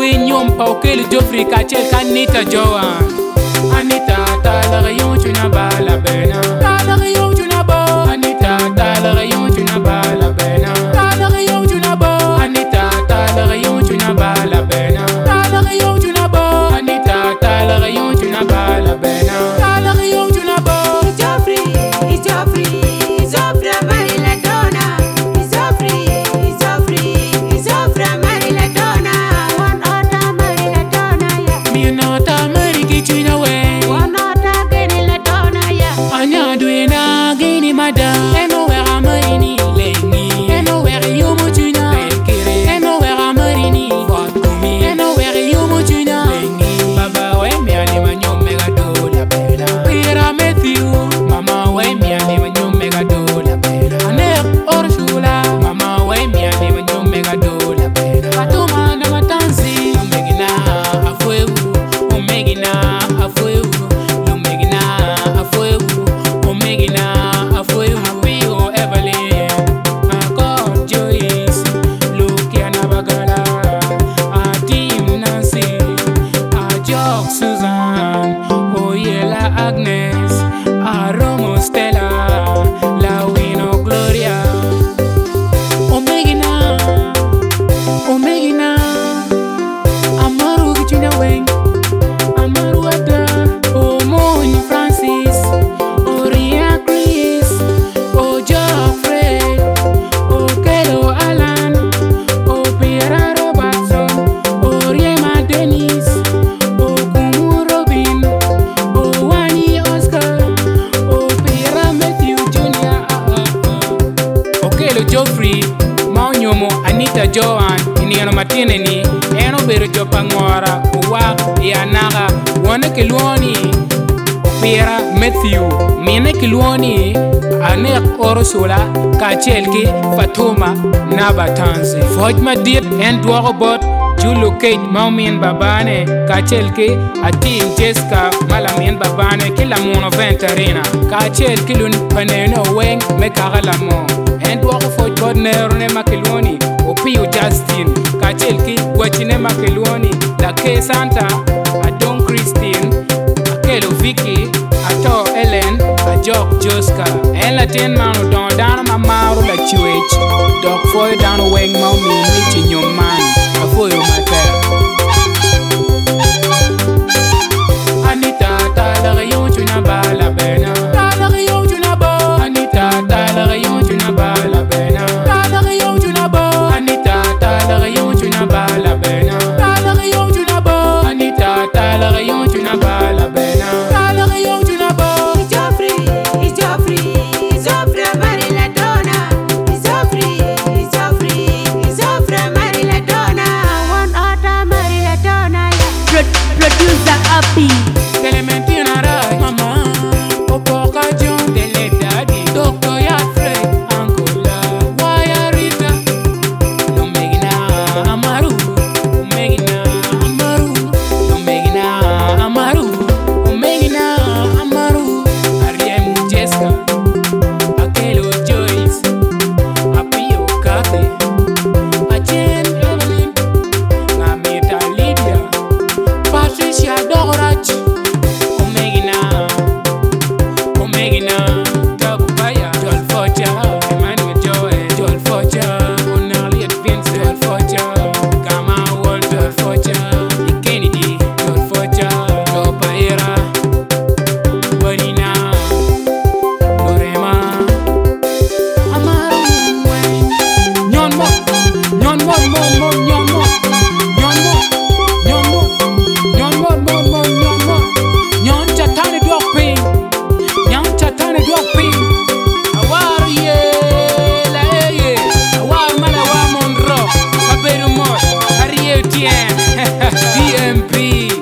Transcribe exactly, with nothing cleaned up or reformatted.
nyom pa okele Joffrey kachel kanita Joan. Anita ta la rayon tu na ba la bena. Ta la rayon tu na ba. Anita ta la rayon tu na ba la bena. Ta la rayon tu na ba. Anita ta la rayon tu na ba la bena. Ta la rayon tu na ba. Anita ta la rayon tu na ba la bena. Ta la rayon tu na ba. Joffrey, Joffrey, Joffrey Mariladona. Joffrey, Joffrey, Joffrey Mariladona. One order Mariladona, yeah. Me no ta mari kichina we. One order Mariladona, yeah. Anya duena gini mada. Eno wera marini lengi. Eno wera yumu tuna. Lekere. Eno wera marini fotumi. Eno wera yumu tuna. Lengi. Baba we mi ani manyo mega do la bela. Pira Matthew. Mama we mi ani manyo mega do la bela. Aner Ursula. Mama we mi ani manyo mega do la bela. Fatuma na matanzi. Lumegina afuewu. Omegina afuewu. Lumegina afuewu. Omegina afuewu. Apio Evelyn. Akor Joyce. Lukiana Bagala. Atim Nancy. Ajok Susan. Oyela Agnes. Aromo Stella. Lawino Gloria. Omegina. Omegina. Amaru Kichina Weng. Amaru Ada. Omoni Francis. Oria Chris. Ojo Fred. Okelo Alan. Opera Robertson. Oriema Dennis. Okumu Robin. Owani Oscar. Opera Matthew Junior Okelo Joffrey. Maunyomo Anita Joan. Iniano Martine ni. Eno bero jopangora. Uwa yanaga. Wana kilwoni. Opera Matthew. Mine kilwoni. Anek Ursula. Kachelki Fatuma Nabatanzi. Fojma Dit en Dwarobot. Julu Kate Maumien Babane. Kachelki Atim Jessica Malamien Babane. Kila mono ventarina. Kachelki lun paneno weng mekagalamo. En Dwaro Fojbot Nerone Makilwoni. Opio Justin. Kachelki Wachine Makilwoni. La K Santa. Adon Christine. Akelo Vicky. Ato Ellen. Ajok Joska. En la ten manu don dana mamaru la chiwech. Dok foy dana weng maumi michi nyoman. Afoyo matera. Anita ta la rayon tu na ba la bena. Ta la rayon tu na ba. Anita ta la rayon tu na ba la bena. Ta la rayon tu na ba. Anita ta la rayon tu na ba la bena. Ta la rayon tu na ba. Anita ta la rayon tu na ba la bena. Ta la rayon tu na ba. Joffrey, Joffrey, Joffrey Mariladona. Joffrey, Joffrey, Joffrey Mariladona. One order Mariladona, yeah. Pro- Producer Happy. Clementina Rai, mama. Opoka John de le daddy. Doctor Yafred, Angola. Waya Rita. Lumegina Amaru. Lumegina Amaru. Lumegina Amaru. Lumegina Amaru. Ariem Jessica. Akelo Joyce. Apio Kathy. Achen Evelyn. Namita Lydia. Patricia Dorach. Omegina. Omegina. Tabubaya. Joel Focha. Emmanuel Joel. Joel Focha. Onarliet Vince. Joel Focha. Kama Wall. Joel Focha. Kennedy. Joel Focha. Topa Era. Bonina. Lorema. Amaru. Nyon mo. Nyon mo mo mo nyon mo. Nyon mo. Nyon mo. Nyon mo mo mo nyon mo. Nyon chatane dwapin. Nyon chatane dwapin. Awar ye la ye. Awar mala wa monro. Aberu mot. Ariel tien. D M P.